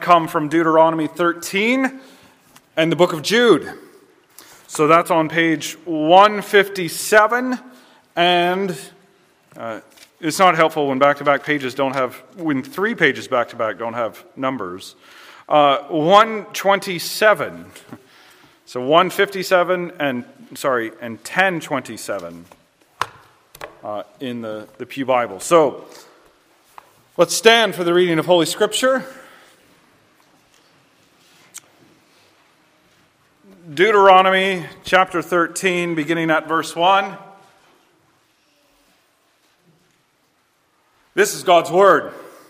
come from Deuteronomy 13 and the book of Jude. So that's on page 157, and it's not helpful when back-to-back pages when 3 pages back-to-back don't have numbers. 127. So 157 and 1027 in the Pew Bible. So let's stand for the reading of Holy Scripture. Deuteronomy chapter 13, beginning at verse 1. This is God's word.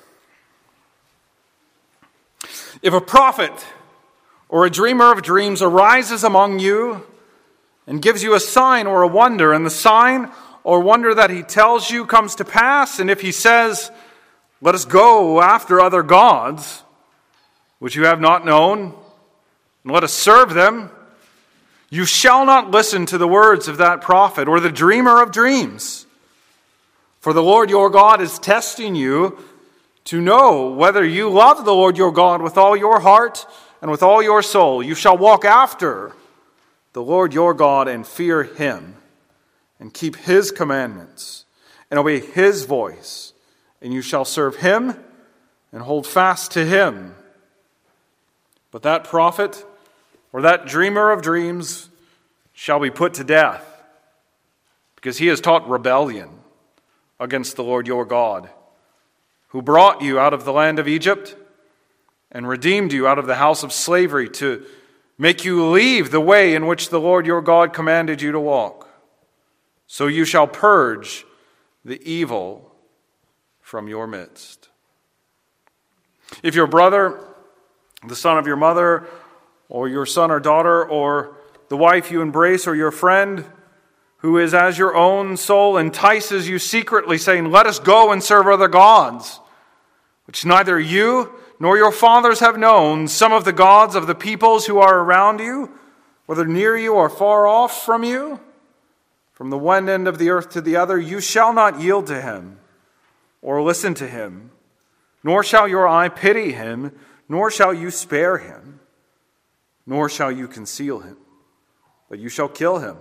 If a prophet or a dreamer of dreams arises among you and gives you a sign or a wonder, and the sign or wonder that he tells you comes to pass, and if he says, "Let us go after other gods, which you have not known, and let us serve them," you shall not listen to the words of that prophet or the dreamer of dreams. For the Lord your God is testing you to know whether you love the Lord your God with all your heart and with all your soul. You shall walk after the Lord your God and fear him and keep his commandments and obey his voice. And you shall serve him and hold fast to him. But that prophet or that dreamer of dreams shall be put to death, because he has taught rebellion against the Lord your God, who brought you out of the land of Egypt and redeemed you out of the house of slavery, to make you leave the way in which the Lord your God commanded you to walk. So you shall purge the evil from your midst. If your brother, the son of your mother, or your son or daughter, or the wife you embrace, or your friend who is as your own soul entices you secretly, saying, "Let us go and serve other gods," which neither you nor your fathers have known, some of the gods of the peoples who are around you, whether near you or far off from you, from the one end of the earth to the other, you shall not yield to him or listen to him, nor shall your eye pity him, nor shall you spare him, nor shall you conceal him, but you shall kill him.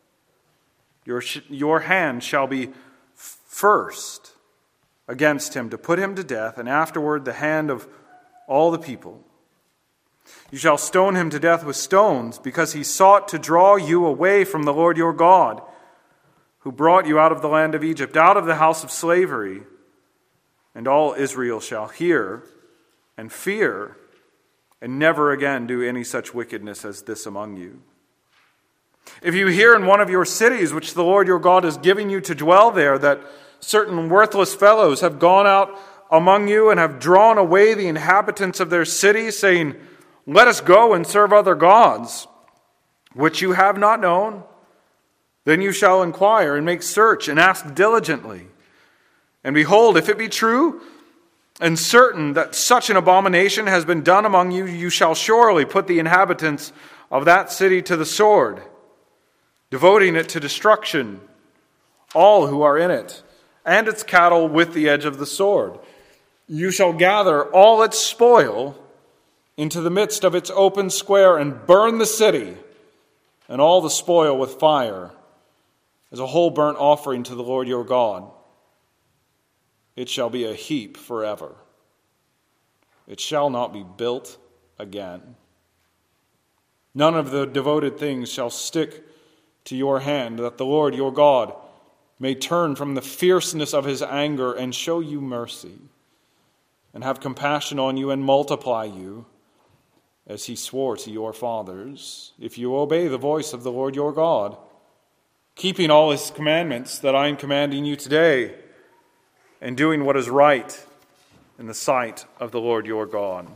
Your hand shall be first against him to put him to death, and afterward the hand of all the people. You shall stone him to death with stones, because he sought to draw you away from the Lord your God, who brought you out of the land of Egypt, out of the house of slavery. And all Israel shall hear and fear, and never again do any such wickedness as this among you. If you hear in one of your cities, which the Lord your God is giving you to dwell there, that certain worthless fellows have gone out among you and have drawn away the inhabitants of their city, saying, "Let us go and serve other gods," which you have not known, then you shall inquire and make search and ask diligently. And behold, if it be true and certain that such an abomination has been done among you, you shall surely put the inhabitants of that city to the sword, devoting it to destruction, all who are in it, and its cattle with the edge of the sword. You shall gather all its spoil into the midst of its open square and burn the city and all the spoil with fire as a whole burnt offering to the Lord your God. It shall be a heap forever. It shall not be built again. None of the devoted things shall stick to your hand, that the Lord your God may turn from the fierceness of his anger and show you mercy, and have compassion on you and multiply you, as he swore to your fathers, if you obey the voice of the Lord your God, keeping all his commandments that I am commanding you today, and doing what is right in the sight of the Lord your God.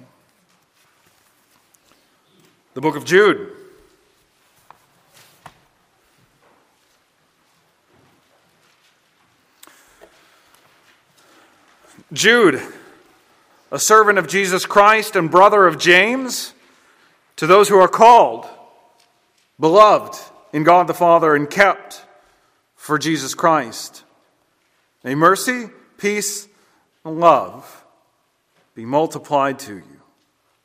The book of Jude. Jude, a servant of Jesus Christ and brother of James, to those who are called, beloved in God the Father, and kept for Jesus Christ. May mercy, peace, and love be multiplied to you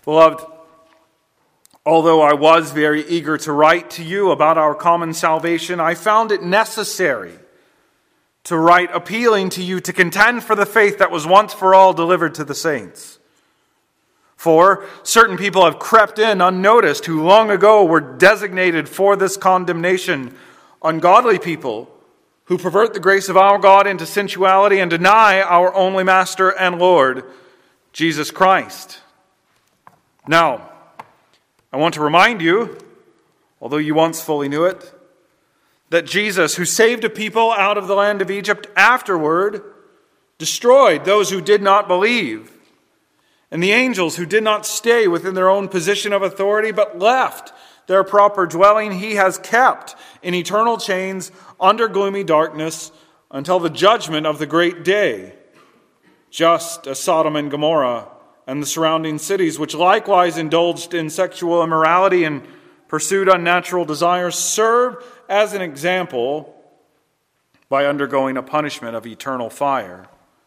Beloved, although I was very eager to write to you about our common salvation, I found it necessary to write appealing to you to contend for the faith that was once for all delivered to the saints. For certain people have crept in unnoticed who long ago were designated for this condemnation, ungodly people who pervert the grace of our God into sensuality and deny our only Master and Lord, Jesus Christ. Now, I want to remind you, although you once fully knew it, that Jesus, who saved a people out of the land of Egypt, afterward destroyed those who did not believe. And the angels who did not stay within their own position of authority, but left their proper dwelling, he has kept in eternal chains under gloomy darkness until the judgment of the great day, just as Sodom and Gomorrah and the surrounding cities, which likewise indulged in sexual immorality and pursued unnatural desires, served as an example by undergoing a punishment of eternal fire.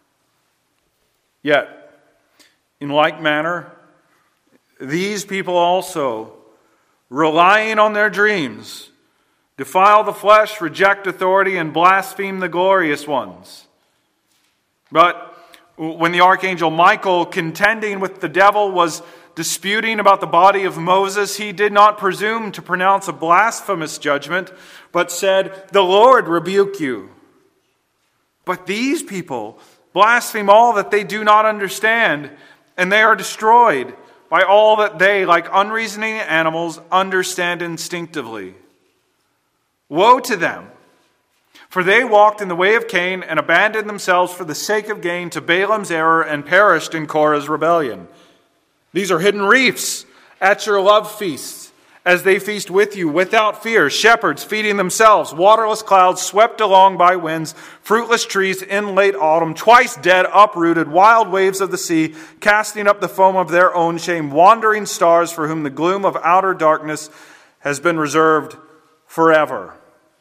Yet, in like manner, these people also, relying on their dreams, defile the flesh, reject authority, and blaspheme the glorious ones. But when the archangel Michael, contending with the devil, was disputing about the body of Moses, he did not presume to pronounce a blasphemous judgment, but said, "The Lord rebuke you." But these people blaspheme all that they do not understand, and they are destroyed by all that they, like unreasoning animals, understand instinctively. Woe to them! For they walked in the way of Cain and abandoned themselves for the sake of gain to Balaam's error and perished in Korah's rebellion. These are hidden reefs at your love feasts, as they feast with you without fear, shepherds feeding themselves, waterless clouds swept along by winds, fruitless trees in late autumn, twice dead, uprooted, wild waves of the sea, casting up the foam of their own shame, wandering stars for whom the gloom of outer darkness has been reserved forever.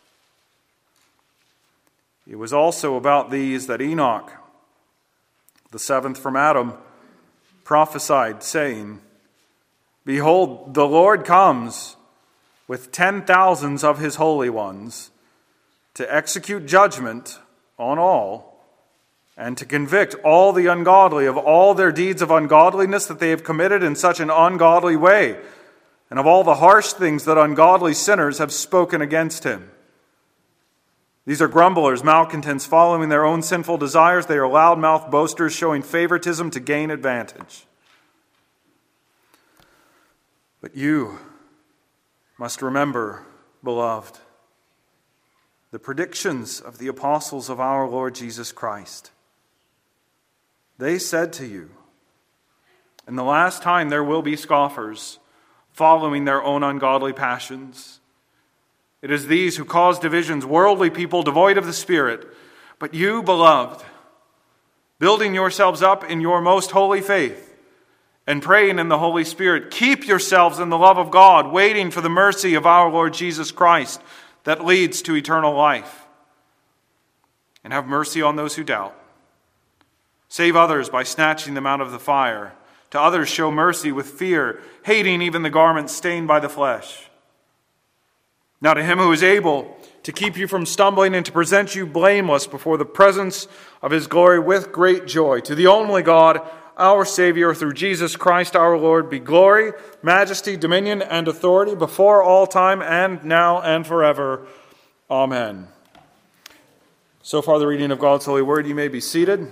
It was also about these that Enoch, the seventh from Adam, prophesied, saying, "Behold, the Lord comes with 10,000s of his holy ones to execute judgment on all and to convict all the ungodly of all their deeds of ungodliness that they have committed in such an ungodly way, and of all the harsh things that ungodly sinners have spoken against him." These are grumblers, malcontents, following their own sinful desires. They are loud-mouthed boasters, showing favoritism to gain advantage. But you must remember, beloved, the predictions of the apostles of our Lord Jesus Christ. They said to you, "In the last time there will be scoffers, following their own ungodly passions. It is these who cause divisions, worldly people devoid of the Spirit. But you, beloved, building yourselves up in your most holy faith and praying in the Holy Spirit, keep yourselves in the love of God, waiting for the mercy of our Lord Jesus Christ that leads to eternal life. And have mercy on those who doubt. Save others by snatching them out of the fire. To others show mercy with fear, hating even the garments stained by the flesh. Now to him who is able to keep you from stumbling and to present you blameless before the presence of his glory with great joy, to the only God, our Savior, through Jesus Christ our Lord, be glory, majesty, dominion, and authority before all time and now and forever. Amen. So far the reading of God's holy word. You may be seated.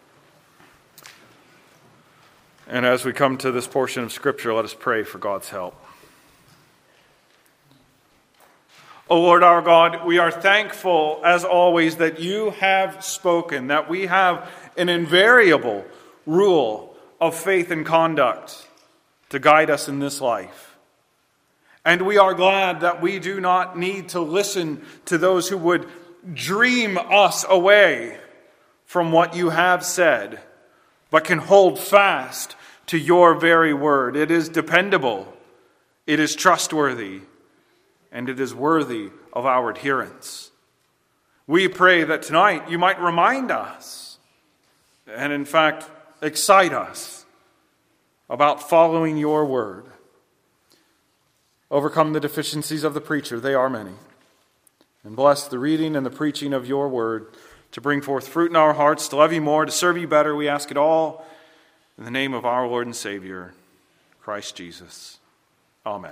And as we come to this portion of Scripture, let us pray for God's help. O Lord our God, we are thankful, as always, that you have spoken, that we have an invariable rule of faith and conduct to guide us in this life. And we are glad that we do not need to listen to those who would dream us away from what you have said, but can hold fast to your very word. It is dependable, it is trustworthy, and it is worthy of our adherence. We pray that tonight you might remind us, and in fact excite us, about following your word. Overcome the deficiencies of the preacher, they are many. And bless the reading and the preaching of your word to bring forth fruit in our hearts, to love you more, to serve you better. We ask it all in the name of our Lord and Savior, Christ Jesus. Amen.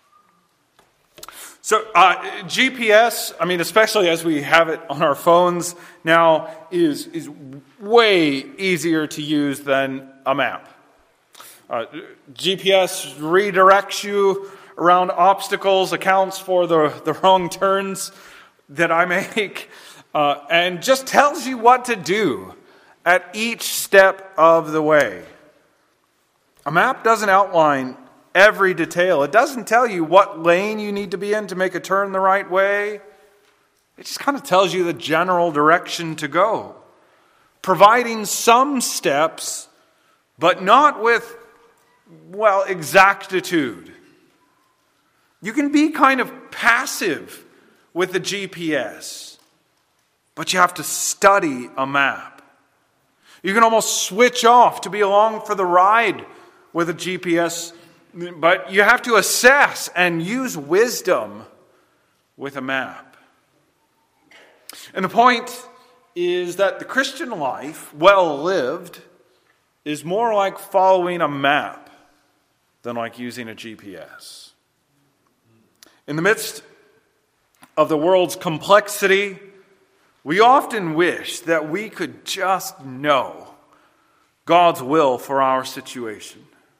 So GPS, especially as we have it on our phones now, is way easier to use than a map. GPS redirects you around obstacles, accounts for the wrong turns that I make, and just tells you what to do at each step of the way. A map doesn't outline every detail. It doesn't tell you what lane you need to be in to make a turn the right way. It just kind of tells you the general direction to go, providing some steps, but not with, exactitude. You can be kind of passive with the GPS, but you have to study a map. You can almost switch off to be along for the ride with a GPS, but you have to assess and use wisdom with a map. And the point is that the Christian life, well lived, is more like following a map than like using a GPS. In the midst of the world's complexity, we often wish that we could just know God's will for our situation.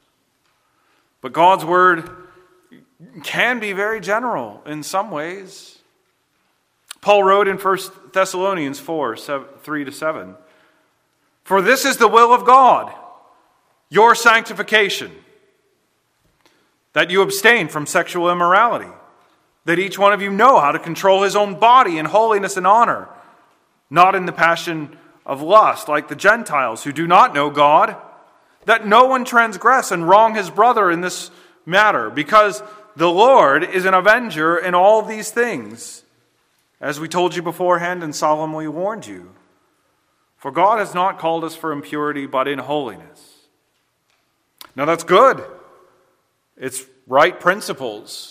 But God's word can be very general in some ways. Paul wrote in 1 Thessalonians 4, 3-7, "For this is the will of God, your sanctification, that you abstain from sexual immorality, that each one of you know how to control his own body in holiness and honor, not in the passion of lust like the Gentiles who do not know God, that no one transgress and wrong his brother in this matter, because the Lord is an avenger in all these things, as we told you beforehand and solemnly warned you. For God has not called us for impurity, but in holiness." Now that's good. It's right principles.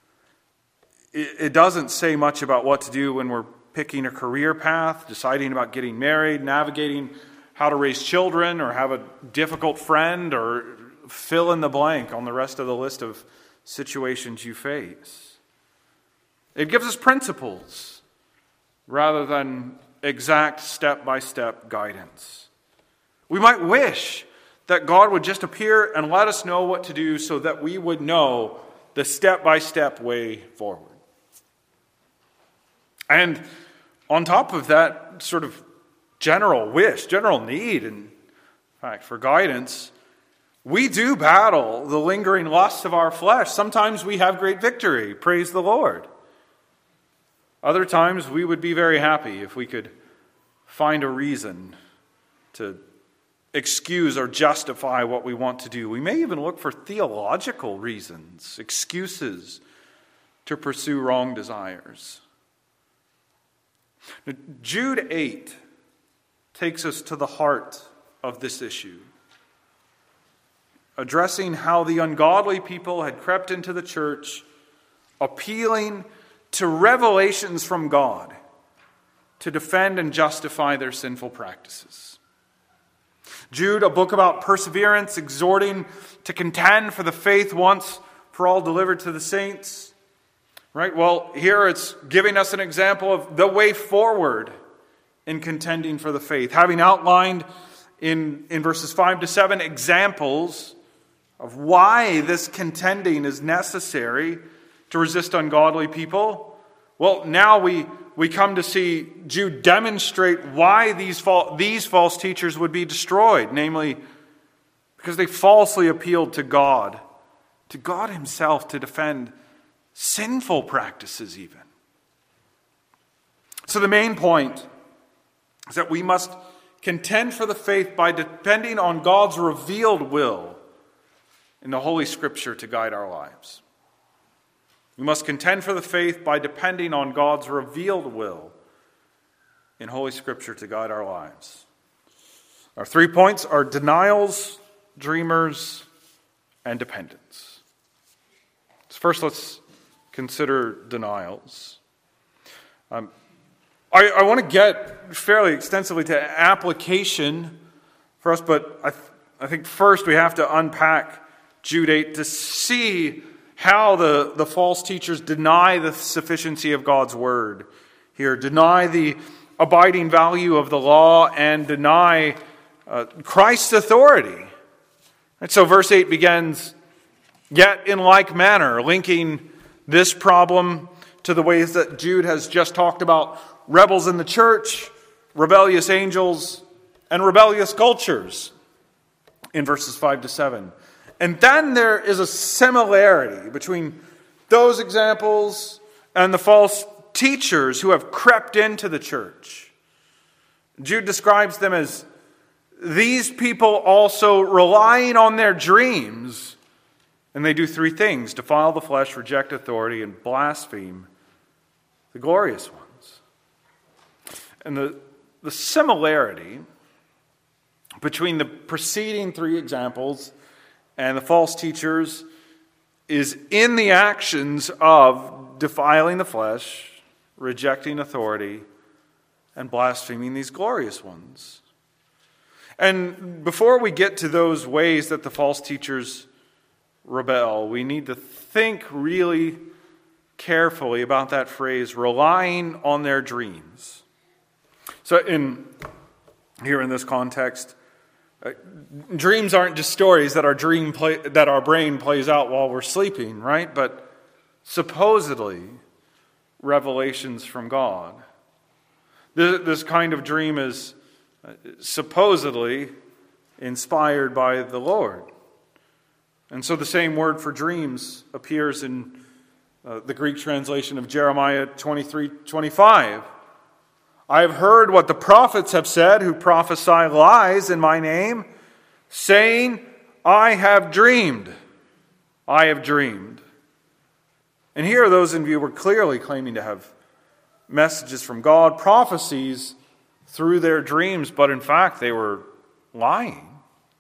It doesn't say much about what to do when we're picking a career path, deciding about getting married, navigating how to raise children, or have a difficult friend, or fill in the blank on the rest of the list of situations you face. It gives us principles rather than exact step-by-step guidance. We might wish that God would just appear and let us know what to do so that we would know the step-by-step way forward. And on top of that sort of general wish, general need, in fact, for guidance, we do battle the lingering lusts of our flesh. Sometimes we have great victory, praise the Lord. Other times we would be very happy if we could find a reason to excuse or justify what we want to do. We may even look for theological reasons, excuses to pursue wrong desires. Now, Jude 8 takes us to the heart of this issue, addressing how the ungodly people had crept into the church, appealing to revelations from God to defend and justify their sinful practices. Jude, a book about perseverance, exhorting to contend for the faith once for all delivered to the saints. Right? Well, here it's giving us an example of the way forward in contending for the faith. Having outlined in verses 5-7 examples of why this contending is necessary to resist ungodly people. Well, now we come to see Jude demonstrate why these false teachers would be destroyed. Namely, because they falsely appealed to God himself to defend sinful practices even. So the main point is that we must contend for the faith by depending on God's revealed will in the Holy Scripture to guide our lives. We must contend for the faith by depending on God's revealed will in Holy Scripture to guide our lives. Our 3 points are denials, dreamers, and dependence. So first, let's consider denials. I want to get fairly extensively to application for us, but I think first we have to unpack Jude 8 to see how the false teachers deny the sufficiency of God's word here, deny the abiding value of the law, and deny Christ's authority. And so verse 8 begins, "Yet in like manner," linking this problem to the ways that Jude has just talked about rebels in the church, rebellious angels, and rebellious cultures in verses 5 to 7. And then there is a similarity between those examples and the false teachers who have crept into the church. Jude describes them as these people also relying on their dreams, and they do three things: defile the flesh, reject authority, and blaspheme the glorious ones. And the similarity between the preceding three examples and the false teachers is in the actions of defiling the flesh, rejecting authority, and blaspheming these glorious ones. And before we get to those ways that the false teachers rebel, we need to think really carefully about that phrase, relying on their dreams. So here in this context, dreams aren't just stories that our brain plays out while we're sleeping, right? But supposedly revelations from God. This kind of dream is supposedly inspired by the Lord. And so the same word for dreams appears in the Greek translation of Jeremiah 23:25. "I have heard what the prophets have said who prophesy lies in my name, saying, I have dreamed. I have dreamed." And here those in view were clearly claiming to have messages from God, prophecies through their dreams, but in fact they were lying.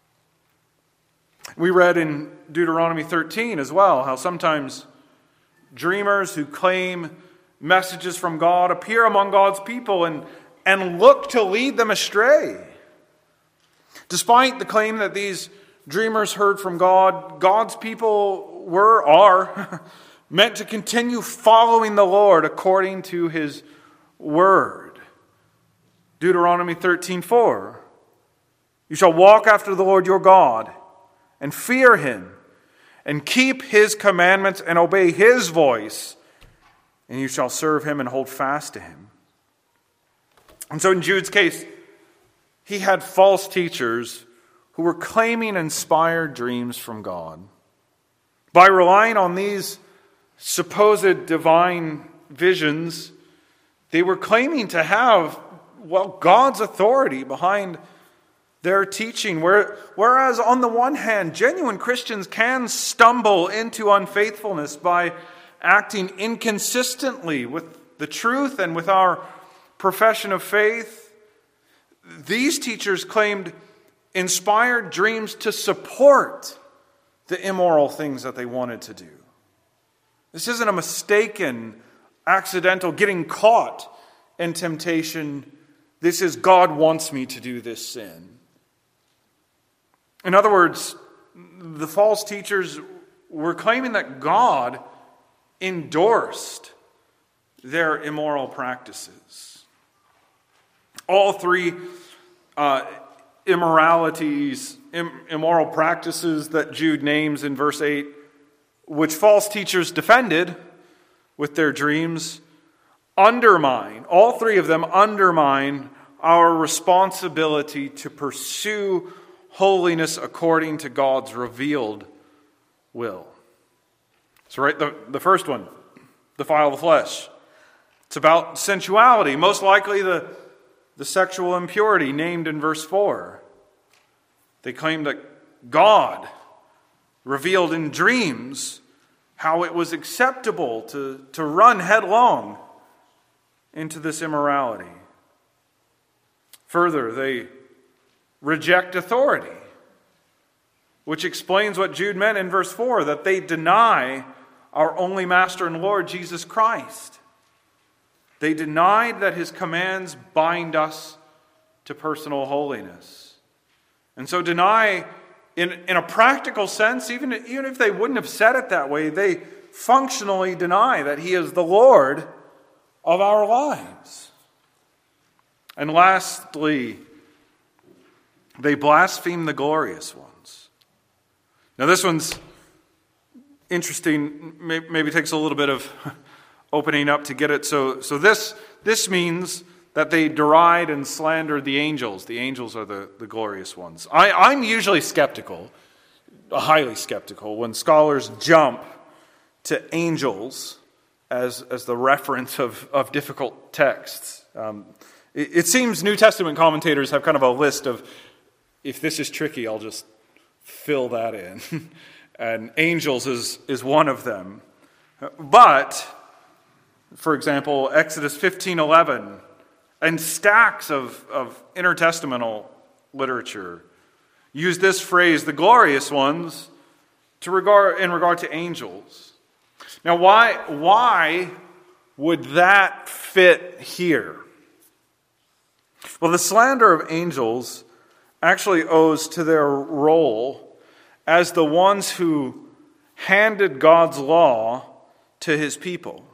We read in Deuteronomy 13 as well how sometimes dreamers who claim messages from God appear among God's people and look to lead them astray. Despite the claim that these dreamers heard from God, God's people are meant to continue following the Lord according to His word. Deuteronomy 13:4. "You shall walk after the Lord your God and fear Him and keep His commandments and obey His voice, and you shall serve Him and hold fast to Him." And so in Jude's case, he had false teachers who were claiming inspired dreams from God. By relying on these supposed divine visions, they were claiming to have, God's authority behind their teaching. Whereas on the one hand, genuine Christians can stumble into unfaithfulness by acting inconsistently with the truth and with our profession of faith. These teachers claimed inspired dreams to support the immoral things that they wanted to do. This isn't a mistaken, accidental getting caught in temptation. This is God wants me to do this sin. In other words, the false teachers were claiming that God endorsed their immoral practices. All three immoral practices that Jude names in verse 8, which false teachers defended with their dreams, all three of them undermine our responsibility to pursue holiness according to God's revealed will. So the first one, defile the flesh. It's about sensuality, most likely the sexual impurity named in verse 4. They claim that God revealed in dreams how it was acceptable to run headlong into this immorality. Further, they reject authority. which explains what Jude meant in verse 4, that they deny our only Master and Lord, Jesus Christ. They denied that his commands bind us to personal holiness. And so deny, in a practical sense, even if they wouldn't have said it that way, they functionally deny that he is the Lord of our lives. And lastly, they blaspheme the glorious ones. Now this one's interesting, maybe takes a little bit of opening up to get it. So this means that they deride and slander the angels. The angels are the glorious ones. I'm usually skeptical, highly skeptical, when scholars jump to angels as the reference of difficult texts. It seems New Testament commentators have kind of a list of, if this is tricky, I'll just fill that in. And angels is one of them. But, for example, Exodus 15:11 and stacks of intertestamental literature use this phrase, the glorious ones, in regard to angels. Now, why would that fit here? Well, the slander of angels actually owes to their role as the ones who handed God's law to his people.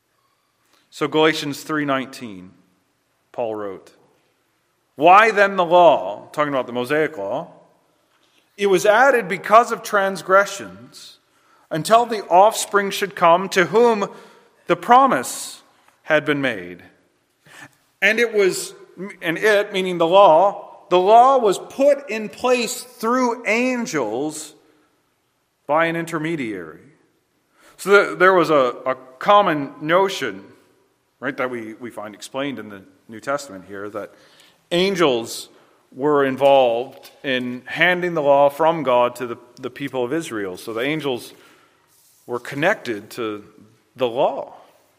So Galatians 3:19, Paul wrote, "Why then the law?" Talking about the Mosaic law. "It was added because of transgressions, until the offspring should come to whom the promise had been made. And it, meaning the law was put in place through angels by an intermediary." So there was a common notion, right, that we find explained in the New Testament here, that angels were involved in handing the law from God to the people of Israel. So the angels were connected to the law.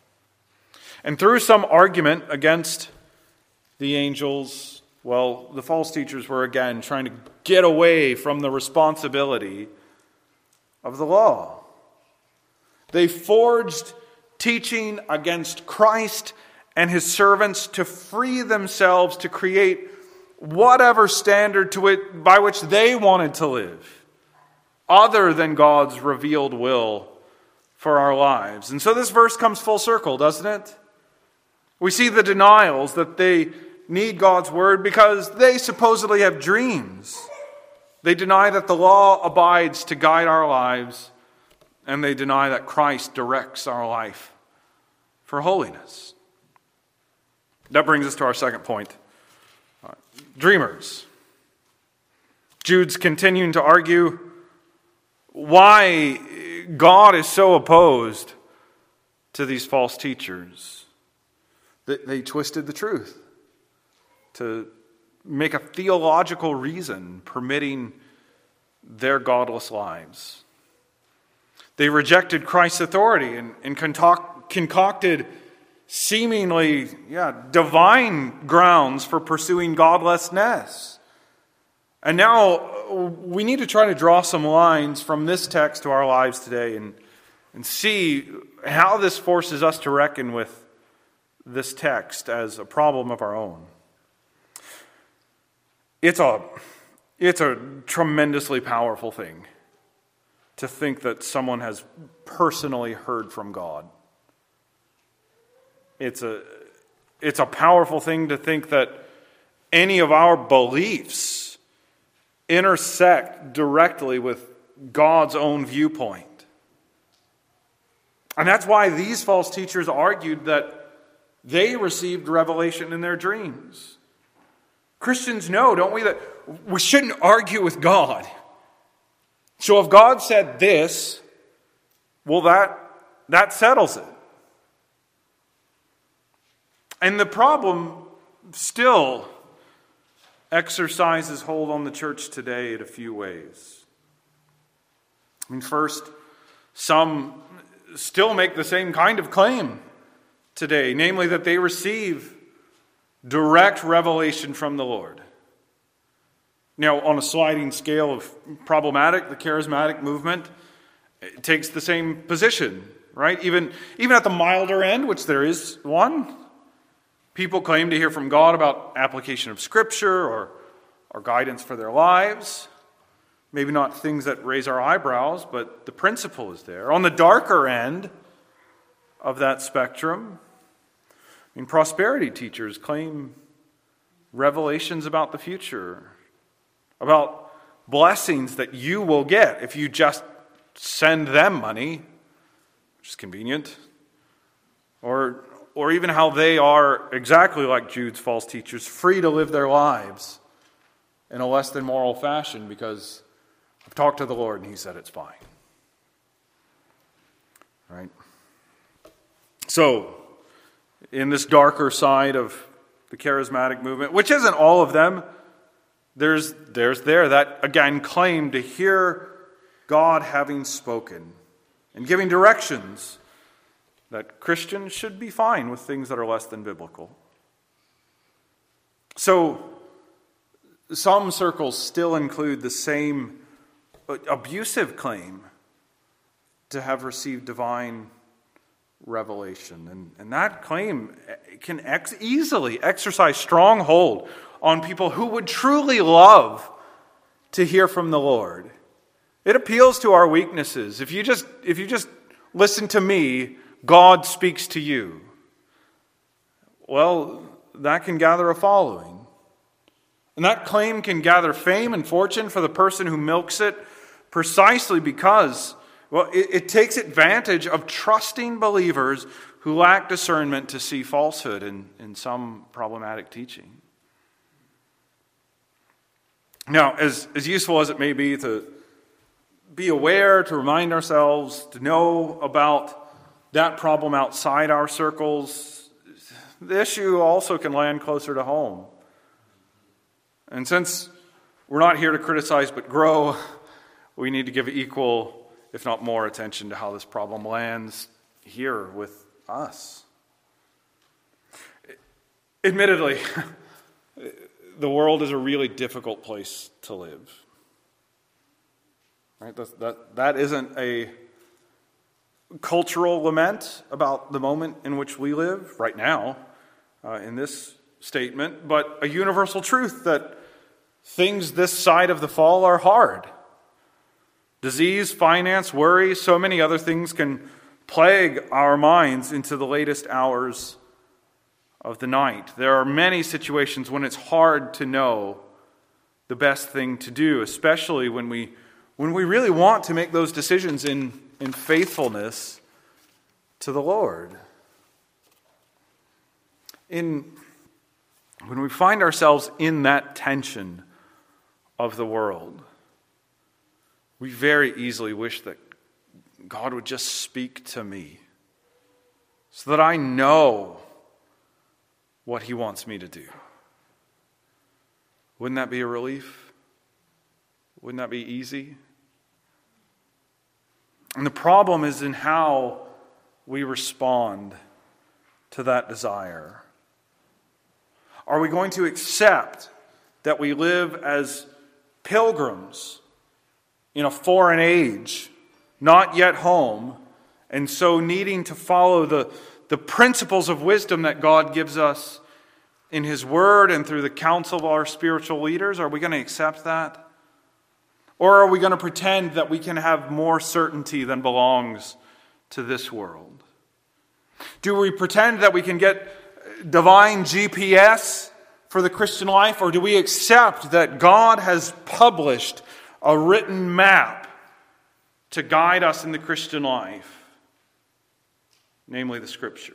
And through some argument against the angels, well, the false teachers were again trying to get away from the responsibility of the law. They forged teaching against Christ and his servants to free themselves to create whatever standard by which they wanted to live, other than God's revealed will for our lives. And so this verse comes full circle, doesn't it? We see the denials that they need God's word because they supposedly have dreams. They deny that the law abides to guide our lives, and they deny that Christ directs our life for holiness. That brings us to our second point. Dreamers. Jude's continuing to argue why God is so opposed to these false teachers. They twisted the truth to make a theological reason permitting their godless lives. They rejected Christ's authority and concocted seemingly divine grounds for pursuing godlessness. And now we need to try to draw some lines from this text to our lives today and see how this forces us to reckon with this text as a problem of our own. It's a tremendously powerful thing to think that someone has personally heard from God. It's a powerful thing to think that any of our beliefs intersect directly with God's own viewpoint. And that's why these false teachers argued that they received revelation in their dreams. Christians know, don't we, that we shouldn't argue with God. So if God said this, well, that settles it. And the problem still exercises hold on the church today in a few ways. I mean, first, some still make the same kind of claim today, namely that they receive direct revelation from the Lord. Now, on a sliding scale of problematic, the charismatic movement takes the same position, right? Even at the milder end, which there is one, people claim to hear from God about application of Scripture or guidance for their lives. Maybe not things that raise our eyebrows, but the principle is there. On the darker end of that spectrum, prosperity teachers claim revelations about the future, about blessings that you will get if you just send them money, which is convenient, or even how they are, exactly like Jude's false teachers, free to live their lives in a less than moral fashion because I've talked to the Lord and He said it's fine. Right? So, in this darker side of the charismatic movement, which isn't all of them, there's that, again, claim to hear God having spoken and giving directions that Christians should be fine with things that are less than biblical. So, some circles still include the same abusive claim to have received divine revelation. And that claim can easily exercise strong hold on people who would truly love to hear from the Lord. It appeals to our weaknesses. If you just listen to me, God speaks to you. Well, that can gather a following. And that claim can gather fame and fortune for the person who milks it precisely because, it takes advantage of trusting believers who lack discernment to see falsehood in some problematic teaching. Now, as useful as it may be to be aware, to remind ourselves, to know about that problem outside our circles, the issue also can land closer to home. And since we're not here to criticize but grow, we need to give equal, if not more, attention to how this problem lands here with us. Admittedly, the world is a really difficult place to live. Right? That isn't a cultural lament about the moment in which we live right now in this statement, but a universal truth that things this side of the fall are hard. Disease, finance, worry, so many other things can plague our minds into the latest hours of the night. There are many situations when it's hard to know the best thing to do, especially when we really want to make those decisions in faithfulness to the Lord. When we find ourselves in that tension of the world, we very easily wish that God would just speak to me so that I know what He wants me to do. Wouldn't that be a relief? Wouldn't that be easy? And the problem is in how we respond to that desire. Are we going to accept that we live as pilgrims in a foreign age, not yet home, and so needing to follow the principles of wisdom that God gives us in His Word and through the counsel of our spiritual leaders? Are we going to accept that? Or are we going to pretend that we can have more certainty than belongs to this world? Do we pretend that we can get divine GPS for the Christian life? Or do we accept that God has published a written map to guide us in the Christian life, namely the Scripture?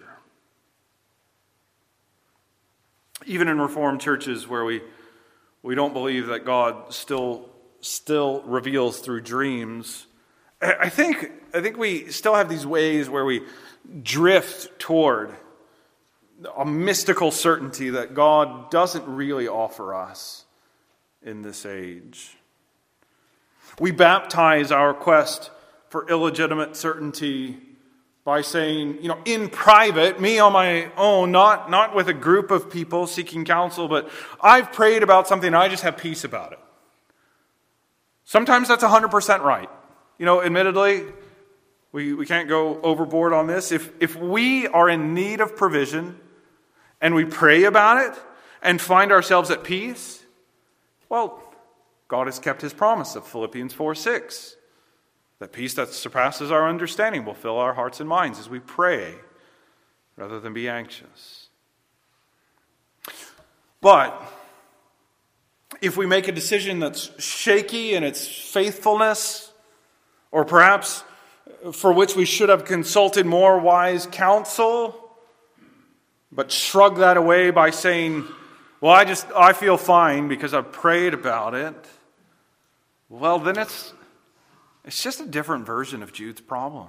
Even in Reformed churches where we don't believe that God still reveals through dreams, I think we still have these ways where we drift toward a mystical certainty that God doesn't really offer us in this age. We baptize our quest for illegitimate certainty by saying, in private, me on my own, not with a group of people seeking counsel, but I've prayed about something and I just have peace about it. Sometimes that's 100% right. Admittedly, we can't go overboard on this. If we are in need of provision and we pray about it and find ourselves at peace, well, God has kept his promise of Philippians 4:6. That peace that surpasses our understanding will fill our hearts and minds as we pray rather than be anxious. But if we make a decision that's shaky in its faithfulness, or perhaps for which we should have consulted more wise counsel, but shrug that away by saying, well, I feel fine because I've prayed about it, well, then it's just a different version of Jude's problem.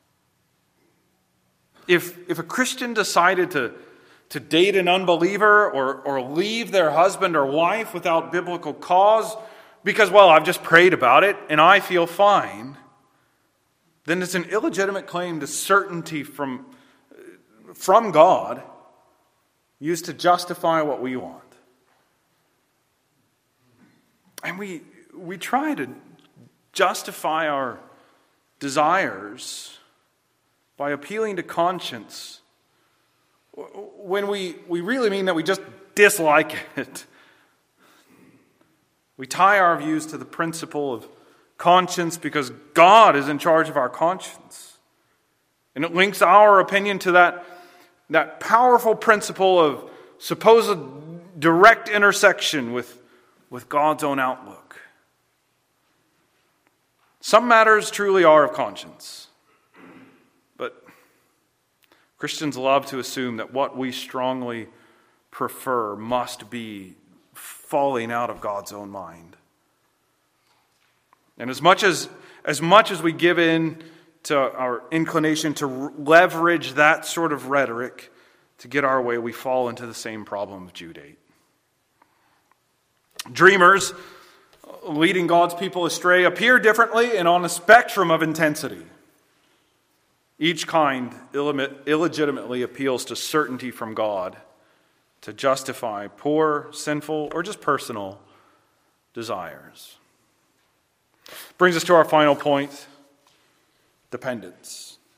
If a Christian decided to date an unbeliever or leave their husband or wife without biblical cause because, well, I've just prayed about it and I feel fine, then it's an illegitimate claim to certainty from God used to justify what we want. And we try to justify our desires by appealing to conscience when we really mean that we just dislike it. We tie our views to the principle of conscience because God is in charge of our conscience. And it links our opinion to that powerful principle of supposed direct intersection with God's own outlook. Some matters truly are of conscience, but Christians love to assume that what we strongly prefer must be falling out of God's own mind. And as much as we give in to our inclination to leverage that sort of rhetoric to get our way, we fall into the same problem of Jude 8. Dreamers leading God's people astray appear differently and on a spectrum of intensity. Each kind illegitimately appeals to certainty from God to justify poor, sinful, or just personal desires. Brings us to our final point, dependence.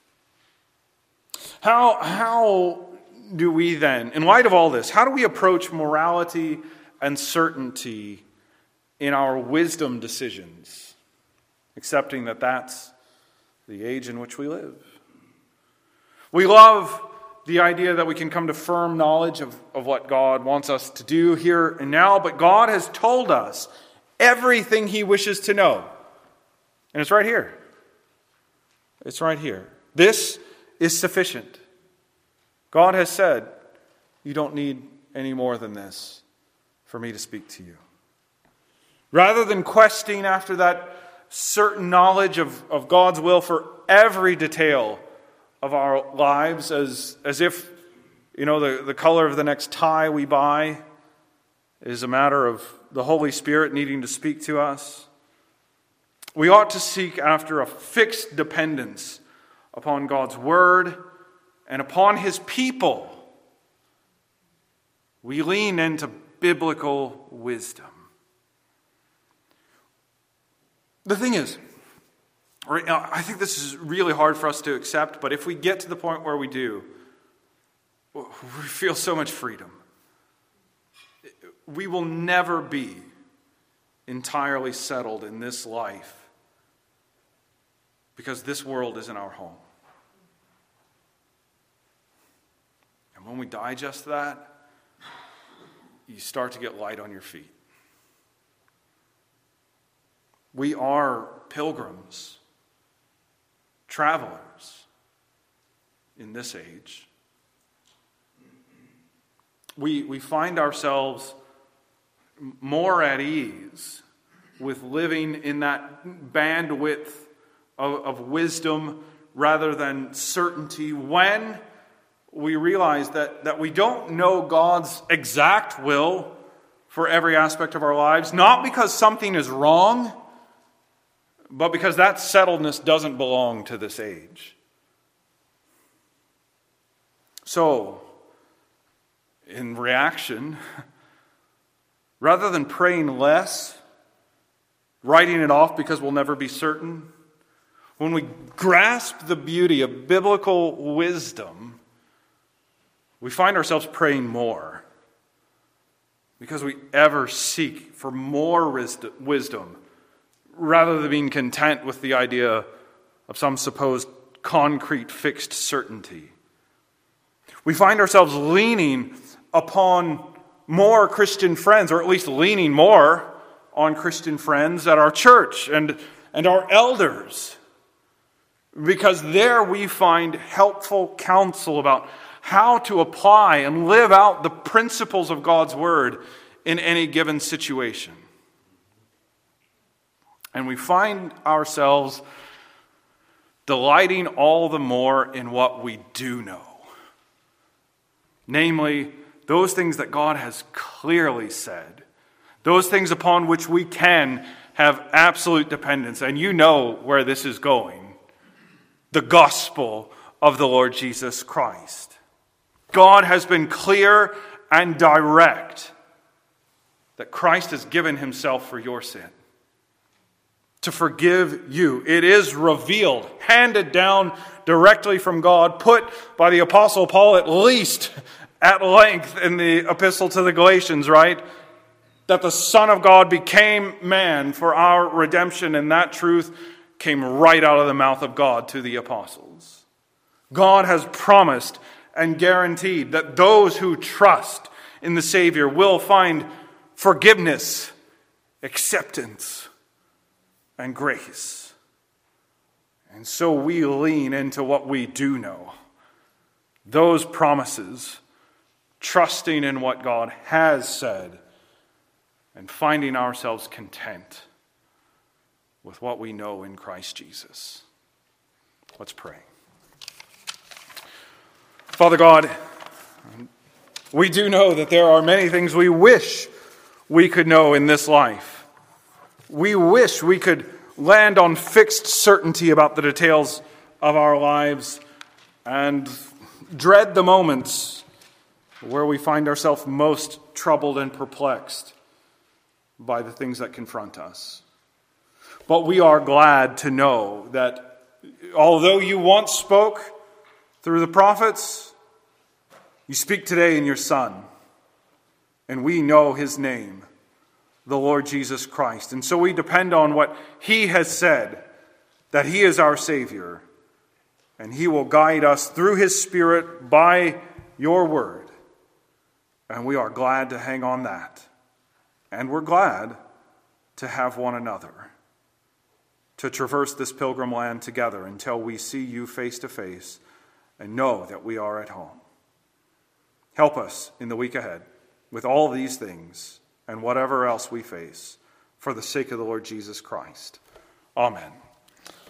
How do we then, in light of all this, how do we approach morality and certainty in our wisdom decisions, accepting that that's the age in which we live? We love the idea that we can come to firm knowledge of what God wants us to do here and now, but God has told us everything he wishes to know. And it's right here. It's right here. This is sufficient. God has said, you don't need any more than this for me to speak to you. Rather than questing after that certain knowledge of God's will for every detail of our lives as if, the color of the next tie we buy is a matter of the Holy Spirit needing to speak to us, we ought to seek after a fixed dependence upon God's word and upon his people. We lean into biblical wisdom. The thing is, right now, I think this is really hard for us to accept, but if we get to the point where we do, we feel so much freedom. We will never be entirely settled in this life because this world isn't our home. And when we digest that, you start to get light on your feet. We are pilgrims, travelers in this age. We find ourselves more at ease with living in that bandwidth of wisdom rather than certainty when we realize that we don't know God's exact will for every aspect of our lives, not because something is wrong, but because that settledness doesn't belong to this age. So, in reaction, rather than praying less, writing it off because we'll never be certain. When we grasp the beauty of biblical wisdom, we find ourselves praying more because we ever seek for more wisdom rather than being content with the idea of some supposed concrete fixed certainty. We find ourselves leaning upon more Christian friends, or at least leaning more on Christian friends at our church and our elders, because there we find helpful counsel about how to apply and live out the principles of God's Word in any given situation. And we find ourselves delighting all the more in what we do know. Namely, those things that God has clearly said. Those things upon which we can have absolute dependence. And you know where this is going. The gospel of the Lord Jesus Christ. God has been clear and direct that Christ has given himself for your sin, to forgive you. It is revealed, handed down directly from God, put by the Apostle Paul at least at length in the epistle to the Galatians, right? That the Son of God became man for our redemption, and that truth came right out of the mouth of God to the apostles. God has promised and guaranteed that those who trust in the Savior will find forgiveness, acceptance, and grace. And so we lean into what we do know. Those promises, trusting in what God has said, and finding ourselves content with what we know in Christ Jesus. Let's pray. Father God, we do know that there are many things we wish we could know in this life. We wish we could land on fixed certainty about the details of our lives and dread the moments where we find ourselves most troubled and perplexed by the things that confront us. But we are glad to know that although you once spoke through the prophets, you speak today in your Son, and we know his name, the Lord Jesus Christ. And so we depend on what he has said, that he is our Savior, and he will guide us through his Spirit by your word. And we are glad to hang on that. And we're glad to have one another, to traverse this pilgrim land together until we see you face to face and know that we are at home. Help us in the week ahead with all these things and whatever else we face for the sake of the Lord Jesus Christ. Amen.